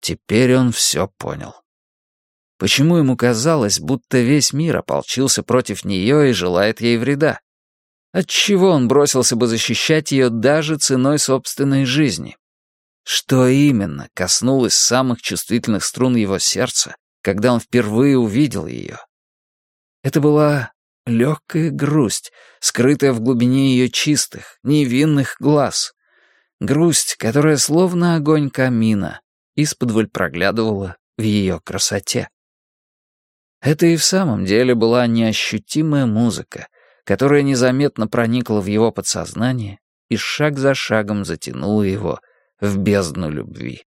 Теперь он все понял. Почему ему казалось, будто весь мир ополчился против нее и желает ей вреда? Отчего он бросился бы защищать ее даже ценой собственной жизни? Что именно коснулось самых чувствительных струн его сердца, когда он впервые увидел ее? Это была легкая грусть, скрытая в глубине ее чистых, невинных глаз. Грусть, которая словно огонь камина исподволь проглядывала в ее красоте. Это и в самом деле была неощутимая музыка, которая незаметно проникла в его подсознание и шаг за шагом затянула его в бездну любви.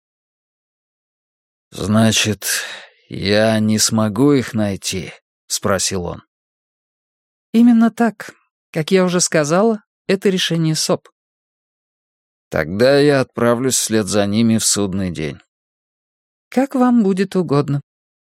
«Значит, я не смогу их найти?» — спросил он. «Именно так. Как я уже сказала, это решение СОП». «Тогда я отправлюсь вслед за ними в судный день». «Как вам будет угодно».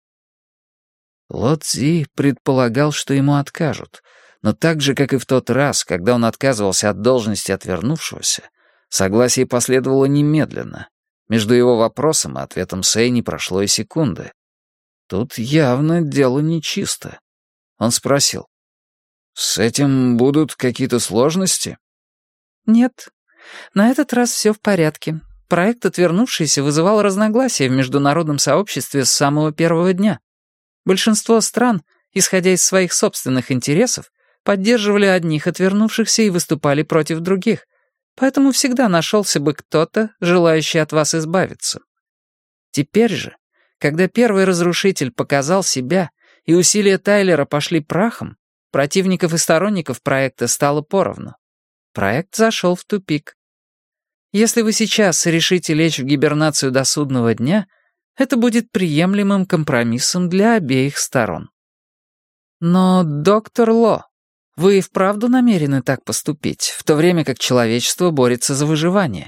Ло Цзи предполагал, что ему откажут, но так же, как и в тот раз, когда он отказывался от должности отвернувшегося, согласие последовало немедленно. Между его вопросом и ответом Сэй не прошло и секунды. Тут явно дело нечисто. Он спросил: «С этим будут какие-то сложности?» «Нет. На этот раз все в порядке. Проект «Отвернувшийся» вызывал разногласия в международном сообществе с самого первого дня. Большинство стран, исходя из своих собственных интересов, поддерживали одних отвернувшихся и выступали против других, поэтому всегда нашелся бы кто-то, желающий от вас избавиться. Теперь же, когда первый разрушитель показал себя и усилия Тайлера пошли прахом, противников и сторонников проекта стало поровну. Проект зашел в тупик. Если вы сейчас решите лечь в гибернацию до судного дня, это будет приемлемым компромиссом для обеих сторон. Но, доктор Ло, вы и вправду намерены так поступить, в то время как человечество борется за выживание?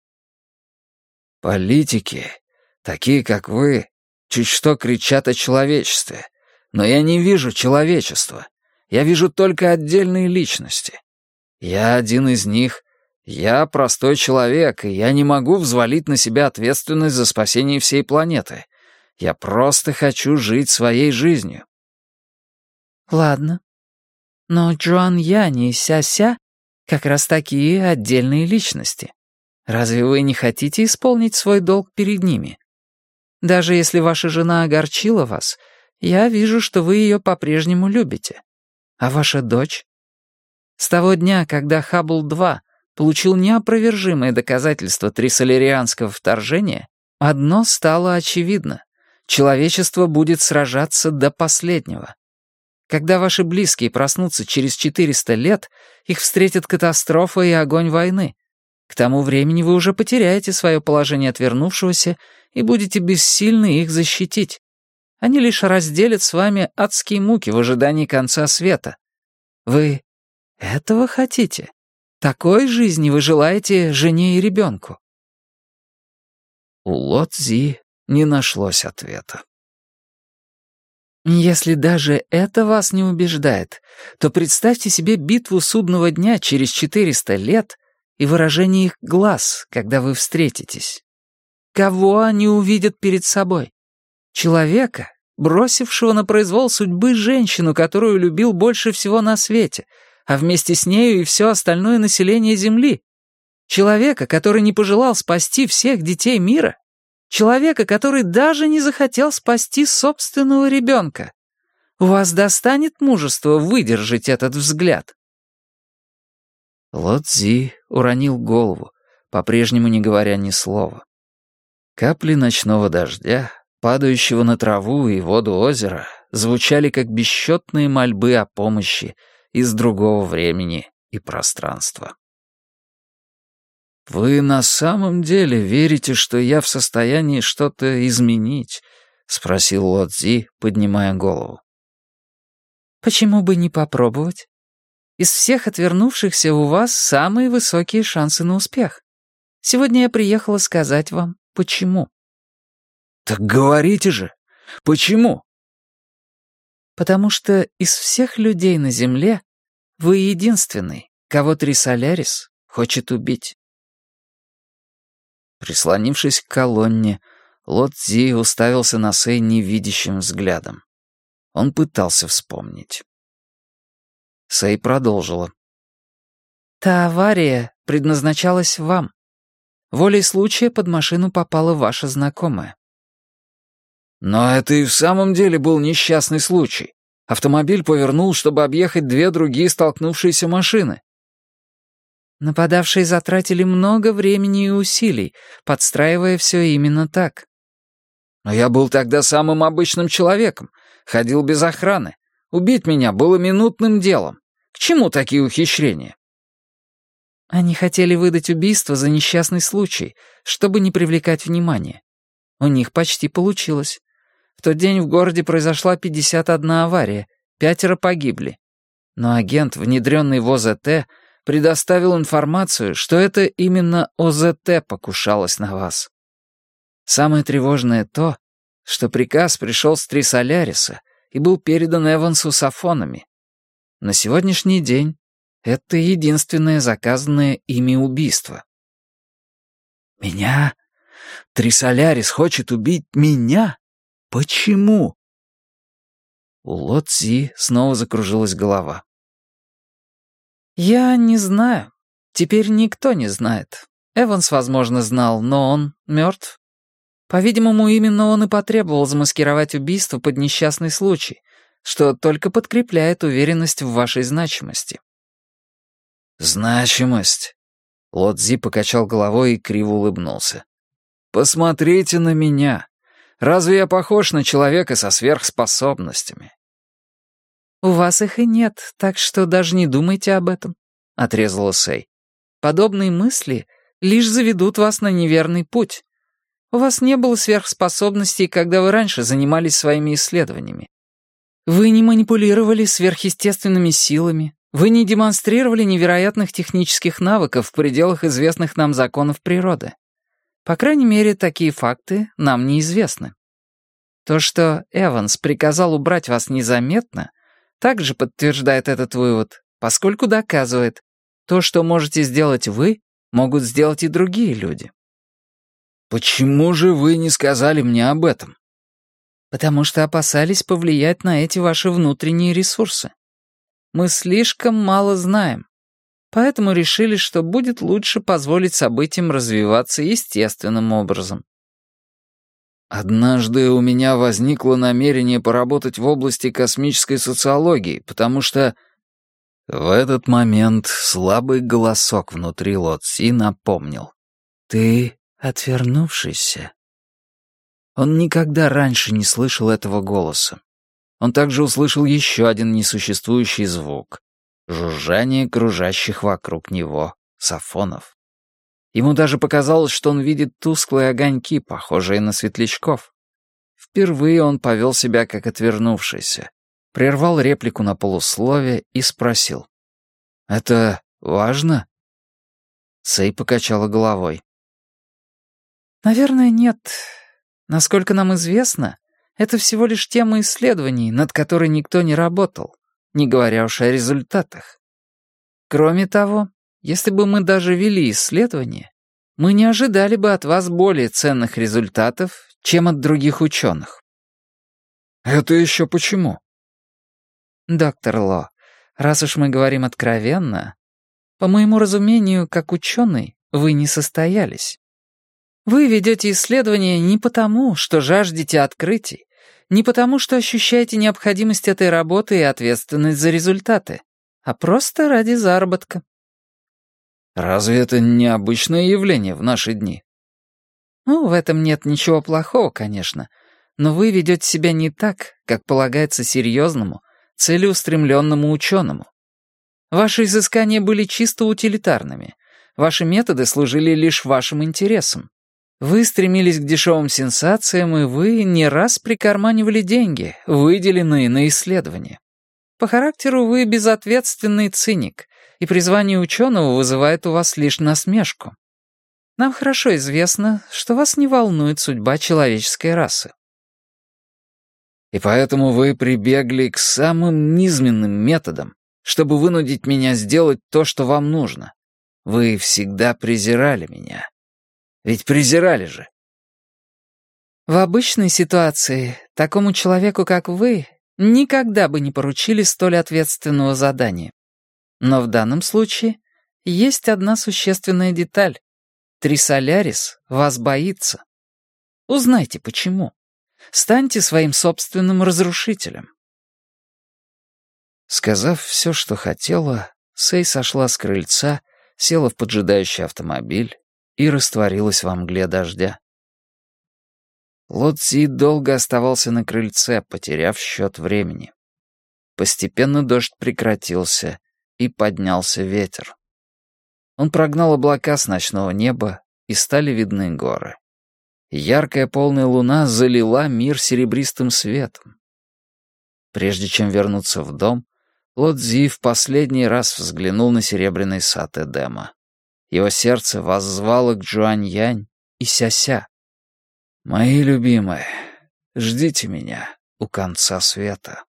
Политики, такие как вы, чуть что кричат о человечестве, но я не вижу человечества. Я вижу только отдельные личности. Я один из них. Я простой человек, и я не могу взвалить на себя ответственность за спасение всей планеты. Я просто хочу жить своей жизнью». Ладно. Но Джуан Янь и Ся-Ся как раз такие отдельные личности. Разве вы не хотите исполнить свой долг перед ними? Даже если ваша жена огорчила вас, я вижу, что вы ее по-прежнему любите. А ваша дочь? С того дня, когда Хаббл-2 получил неопровержимое доказательство трисолерианского вторжения, одно стало очевидно. Человечество будет сражаться до последнего. Когда ваши близкие проснутся через 400 лет, их встретит катастрофа и огонь войны. К тому времени вы уже потеряете свое положение отвернувшегося и будете бессильны их защитить. Они лишь разделят с вами адские муки в ожидании конца света. Вы этого хотите? Такой жизни вы желаете жене и ребенку?» У Ло Цзи не нашлось ответа. «Если даже это вас не убеждает, то представьте себе битву судного дня через 400 лет и выражение их глаз, когда вы встретитесь. Кого они увидят перед собой? Человека, бросившего на произвол судьбы женщину, которую любил больше всего на свете, а вместе с нею и все остальное население Земли. Человека, который не пожелал спасти всех детей мира. Человека, который даже не захотел спасти собственного ребенка. У вас достанет мужества выдержать этот взгляд?» Ло Цзи уронил голову, по-прежнему не говоря ни слова. Капли ночного дождя, падающего на траву и воду озера, звучали как бесчетные мольбы о помощи из другого времени и пространства. «Вы на самом деле верите, что я в состоянии что-то изменить?» — спросил Ло Цзи, поднимая голову. «Почему бы не попробовать? Из всех отвернувшихся у вас самые высокие шансы на успех. Сегодня я приехала сказать вам, почему». «Так говорите же! Почему?» «Потому что из всех людей на Земле вы единственный, кого Трисолярис хочет убить». Прислонившись к колонне, Ло Цзи уставился на Сэй невидящим взглядом. Он пытался вспомнить. Сэй продолжила. «Та авария предназначалась вам. Волей случая под машину попала ваша знакомая». «Но это и в самом деле был несчастный случай. Автомобиль повернул, чтобы объехать две другие столкнувшиеся машины». Нападавшие затратили много времени и усилий, подстраивая все именно так. «Но я был тогда самым обычным человеком, ходил без охраны. Убить меня было минутным делом. К чему такие ухищрения?» Они хотели выдать убийство за несчастный случай, чтобы не привлекать внимания. У них почти получилось. В тот день в городе произошла 51 авария, 5 погибли. Но агент, внедренный в ОЗТ, предоставил информацию, что это именно ОЗТ покушалось на вас. Самое тревожное то, что приказ пришел с Трисоляриса и был передан Эвансу с Афонами. На сегодняшний день это единственное заказанное ими убийство. «Меня? Трисолярис хочет убить меня? Почему?» У Ло Цзи снова закружилась голова. «Я не знаю. Теперь никто не знает. Эванс, возможно, знал, но он мертв. По-видимому, именно он и потребовал замаскировать убийство под несчастный случай, что только подкрепляет уверенность в вашей значимости». «Значимость?» Ло Цзи покачал головой и криво улыбнулся. «Посмотрите на меня. Разве я похож на человека со сверхспособностями?» «У вас их и нет, так что даже не думайте об этом», — отрезала Сэй. «Подобные мысли лишь заведут вас на неверный путь. У вас не было сверхспособностей, когда вы раньше занимались своими исследованиями. Вы не манипулировали сверхъестественными силами, вы не демонстрировали невероятных технических навыков в пределах известных нам законов природы. По крайней мере, такие факты нам неизвестны. То, что Эванс приказал убрать вас незаметно, также подтверждает этот вывод, поскольку доказывает, то, что можете сделать вы, могут сделать и другие люди. «Почему же вы не сказали мне об этом?» Потому что опасались повлиять на эти ваши внутренние ресурсы. Мы слишком мало знаем, поэтому решили, что будет лучше позволить событиям развиваться естественным образом. Однажды у меня возникло намерение поработать в области космической социологии, потому что... В этот момент слабый голосок внутри Ло Цзи напомнил. «Ты отвернувшийся». Он никогда раньше не слышал этого голоса. Он также услышал еще один несуществующий звук — жужжание кружащих вокруг него сафонов. Ему даже показалось, что он видит тусклые огоньки, похожие на светлячков. Впервые он повел себя как отвернувшийся, прервал реплику на полуслове и спросил. «Это важно?» Сэй покачала головой. Наверное, нет. Насколько нам известно, это всего лишь тема исследований, над которой никто не работал, не говоря уж о результатах. Кроме того, если бы мы даже вели исследования, мы не ожидали бы от вас более ценных результатов, чем от других ученых. «Это еще почему?» Доктор Ло, раз уж мы говорим откровенно, по моему разумению, как ученый, вы не состоялись. Вы ведете исследования не потому, что жаждете открытий, не потому, что ощущаете необходимость этой работы и ответственность за результаты, а просто ради заработка. Разве это не обычное явление в наши дни? Ну, в этом нет ничего плохого, конечно, но вы ведете себя не так, как полагается серьезному, целеустремленному ученому. Ваши изыскания были чисто утилитарными, ваши методы служили лишь вашим интересам. Вы стремились к дешевым сенсациям, и вы не раз прикарманивали деньги, выделенные на исследования. По характеру вы безответственный циник, и призвание ученого вызывает у вас лишь насмешку. Нам хорошо известно, что вас не волнует судьба человеческой расы. И поэтому вы прибегли к самым низменным методам, чтобы вынудить меня сделать то, что вам нужно. Вы всегда презирали меня. Ведь презирали же. В обычной ситуации такому человеку, как вы, никогда бы не поручили столь ответственного задания. Но в данном случае есть одна существенная деталь. Трисолярис вас боится. Узнайте, почему. Станьте своим собственным разрушителем. Сказав все, что хотела, Сэй сошла с крыльца, села в поджидающий автомобиль и растворилась во мгле дождя. Ло Цзи долго оставался на крыльце, потеряв счет времени. Постепенно дождь прекратился, и поднялся ветер. Он прогнал облака с ночного неба, и стали видны горы. Яркая полная луна залила мир серебристым светом. Прежде чем вернуться в дом, Ло Цзи в последний раз взглянул на серебряный сад Эдема. Его сердце воззвало к Джуань-Янь и Ся-Ся. «Мои любимые, ждите меня у конца света».